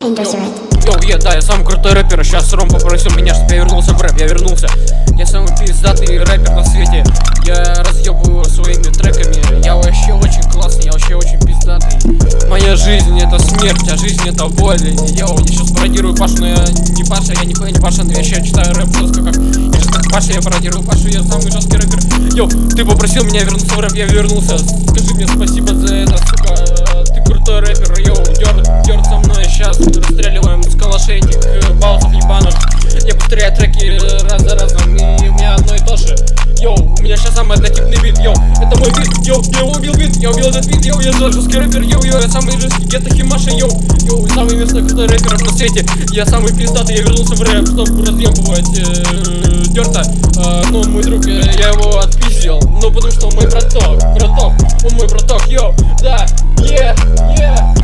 Йоу, да, я самый крутой рэпер. Сейчас Ром попросил меня, чтобы я вернулся в рэп. Я вернулся. Я самый пиздатый рэпер на свете. Я разъебываю своими треками. Я вообще очень классный, я вообще очень пиздатый. Моя жизнь это смерть, а жизнь это боль. Йоу, я сейчас пародирую Пашу, но я не Паша, я нихуя не Паша, но я сейчас читаю рэп жестко как. Я сейчас как Паша, я пародирую Пашу, я самый жесткий рэпер. Йоу, ты попросил меня вернуться в рэп, я вернулся. Скажи мне спасибо за это, сука. Ты крутой рэпер, йоу, дёрт со мной сейчас. Расстреливаем с калашей этих баллов ебаных. Я повторяю треки раз за разом, и у меня одно и то же. Йоу, у меня сейчас самый однотипный бит, йоу, это мой бит, йоу, я убил бит, я убил этот бит, йоу, я жесткий рэпер, йоу, я самый жесткий гетто Химаша, йоу, самый местный крутой рэпер на свете. Я самый пиздатый, я вернулся в рэп, чтобы разъебывать дёрта. Ну, мой друг, я его отпиздил, ну, потому что он мой браток, он мой браток, йоу, да,